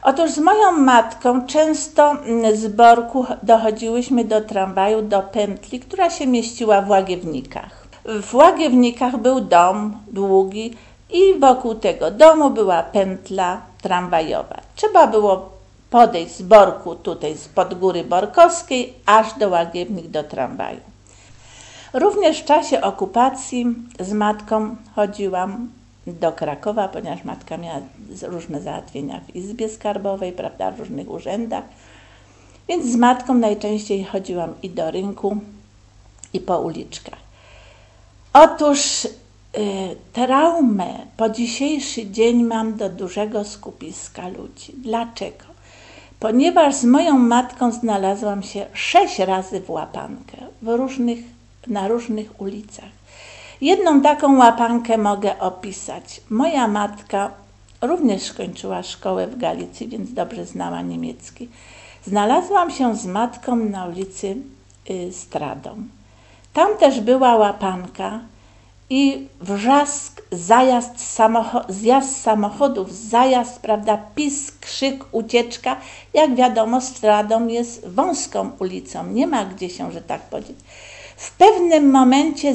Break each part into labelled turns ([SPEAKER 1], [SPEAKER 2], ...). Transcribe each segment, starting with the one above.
[SPEAKER 1] Otóż z moją matką często z Borku dochodziłyśmy do tramwaju, do pętli, która się mieściła w Łagiewnikach. W Łagiewnikach był dom długi i wokół tego domu była pętla tramwajowa. Trzeba było podejść z Borku, tutaj spod Góry Borkowskiej, aż do Łagiewnik, do tramwaju. Również w czasie okupacji z matką chodziłam do Krakowa, ponieważ matka miała różne załatwienia w Izbie Skarbowej, prawda, w różnych urzędach. Więc z matką najczęściej chodziłam i do rynku, i po uliczkach. Otóż traumę po dzisiejszy dzień mam do dużego skupiska ludzi. Dlaczego? Ponieważ z moją matką znalazłam się 6 razy w łapankę na różnych ulicach. Jedną taką łapankę mogę opisać. Moja matka również kończyła szkołę w Galicji, więc dobrze znała niemiecki. Znalazłam się z matką na ulicy Stradą. Tam też była łapanka i wrzask, zjazd samochodów, zajazd, prawda, pisk, krzyk, ucieczka. Jak wiadomo, Stradą jest wąską ulicą, nie ma gdzie się, że tak powiedzieć. W pewnym momencie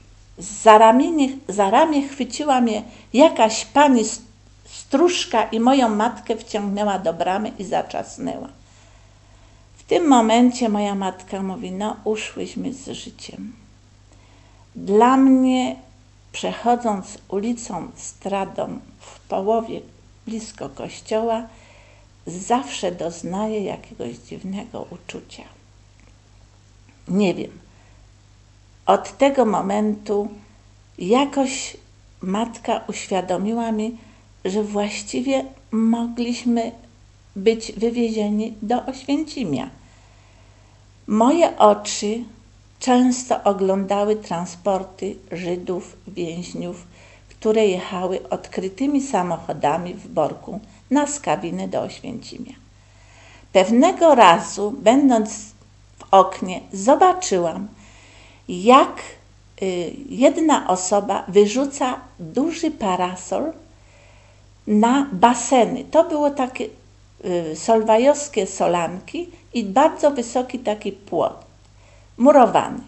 [SPEAKER 1] za ramię chwyciła mnie jakaś pani stróżka i moją matkę wciągnęła do bramy i zatrzasnęła. W tym momencie moja matka mówi, no uszłyśmy z życiem. Dla mnie, przechodząc ulicą Stradą w połowie blisko kościoła, zawsze doznaję jakiegoś dziwnego uczucia. Nie wiem. Od tego momentu jakoś matka uświadomiła mi, że właściwie mogliśmy być wywiezieni do Oświęcimia. Moje oczy często oglądały transporty Żydów, więźniów, które jechały odkrytymi samochodami w Borku na Skawiny do Oświęcimia. Pewnego razu, będąc w oknie, zobaczyłam, jak jedna osoba wyrzuca duży parasol na baseny. To było takie solwajowskie solanki i bardzo wysoki taki płot, murowany.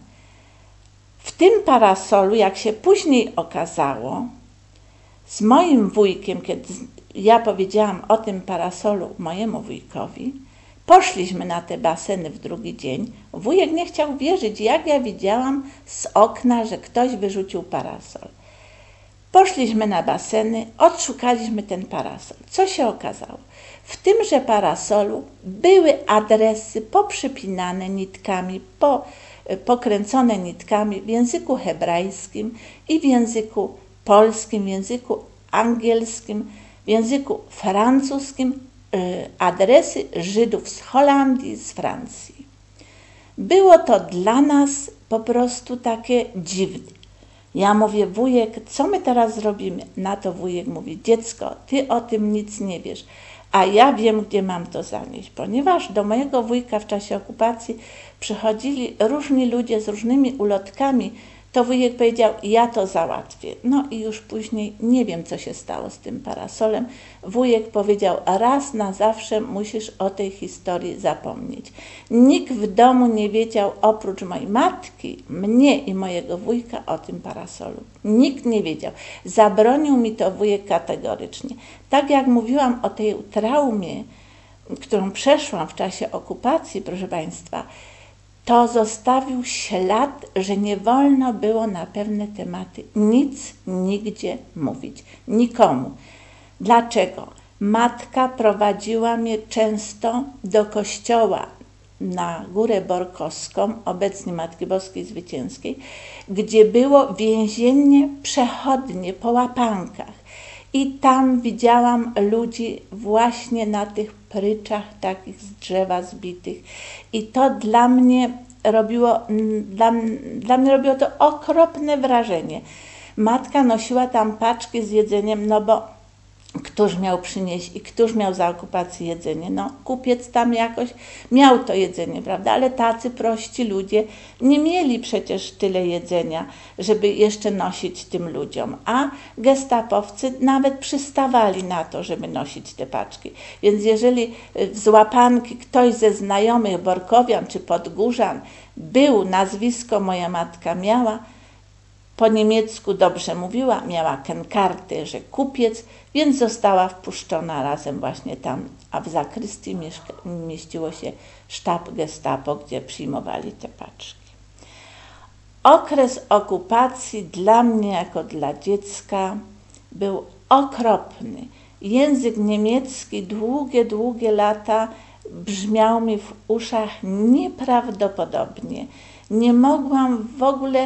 [SPEAKER 1] W tym parasolu, jak się później okazało, z moim wujkiem, kiedy ja powiedziałam o tym parasolu mojemu wujkowi, poszliśmy na te baseny w drugi dzień. Wujek nie chciał wierzyć, jak ja widziałam z okna, że ktoś wyrzucił parasol. Poszliśmy na baseny, odszukaliśmy ten parasol. Co się okazało? W tymże parasolu były adresy poprzypinane nitkami, pokręcone nitkami w języku hebrajskim i w języku polskim, w języku angielskim, w języku francuskim, adresy Żydów z Holandii, z Francji. Było to dla nas po prostu takie dziwne. Ja mówię, wujek, co my teraz zrobimy? Na to wujek mówi, dziecko, ty o tym nic nie wiesz, a ja wiem, gdzie mam to zanieść, ponieważ do mojego wujka w czasie okupacji przychodzili różni ludzie z różnymi ulotkami, to wujek powiedział, ja to załatwię. No i już później nie wiem, co się stało z tym parasolem. Wujek powiedział, raz na zawsze musisz o tej historii zapomnieć. Nikt w domu nie wiedział, oprócz mojej matki, mnie i mojego wujka, o tym parasolu. Nikt nie wiedział. Zabronił mi to wujek kategorycznie. Tak jak mówiłam o tej traumie, którą przeszłam w czasie okupacji, proszę Państwa, to zostawił ślad, że nie wolno było na pewne tematy nic nigdzie mówić. Nikomu. Dlaczego? Matka prowadziła mnie często do kościoła na Górę Borkowską, obecnie Matki Boskiej Zwycięskiej, gdzie było więzienie przechodnie po łapankach. I tam widziałam ludzi właśnie na tych pryczach takich z drzewa zbitych. I to dla mnie robiło to okropne wrażenie. Matka nosiła tam paczki z jedzeniem, no bo któż miał przynieść i któż miał za okupacji jedzenie. No, kupiec tam jakoś miał to jedzenie, prawda, ale tacy prości ludzie nie mieli przecież tyle jedzenia, żeby jeszcze nosić tym ludziom, a gestapowcy nawet przystawali na to, żeby nosić te paczki. Więc jeżeli z łapanki ktoś ze znajomych Borkowian czy Podgórzan był, nazwisko moja matka miała, po niemiecku dobrze mówiła, miała kenkarty, że kupiec, więc została wpuszczona razem właśnie tam, a w zakrystii mieściło się sztab gestapo, gdzie przyjmowali te paczki. Okres okupacji dla mnie jako dla dziecka był okropny. Język niemiecki długie lata brzmiał mi w uszach nieprawdopodobnie. Nie mogłam w ogóle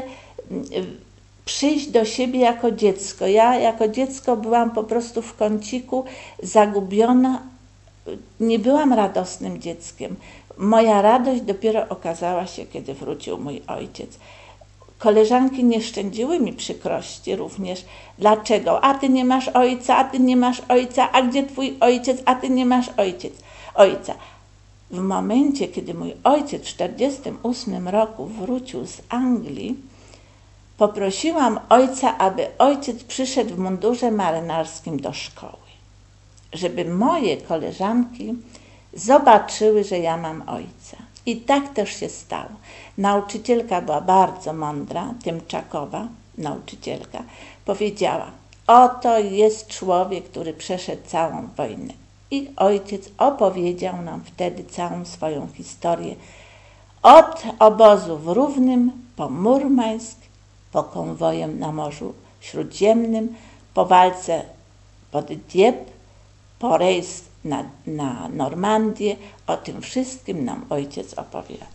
[SPEAKER 1] przyjść do siebie jako dziecko. Ja jako dziecko byłam po prostu w kąciku zagubiona. Nie byłam radosnym dzieckiem. Moja radość dopiero okazała się, kiedy wrócił mój ojciec. Koleżanki nie szczędziły mi przykrości również. Dlaczego? A ty nie masz ojca, a ty nie masz ojca, a gdzie twój ojciec, a ty nie masz ojca. W momencie, kiedy mój ojciec w 1948 roku wrócił z Anglii, poprosiłam ojca, aby ojciec przyszedł w mundurze marynarskim do szkoły, żeby moje koleżanki zobaczyły, że ja mam ojca. I tak też się stało. Nauczycielka była bardzo mądra, Tymczakowa, nauczycielka, powiedziała: oto jest człowiek, który przeszedł całą wojnę. I ojciec opowiedział nam wtedy całą swoją historię. Od obozu w Równym po Murmańsk, po konwojem na Morzu Śródziemnym, po walce pod Dieppe, po rejs na Normandię. O tym wszystkim nam ojciec opowiadał.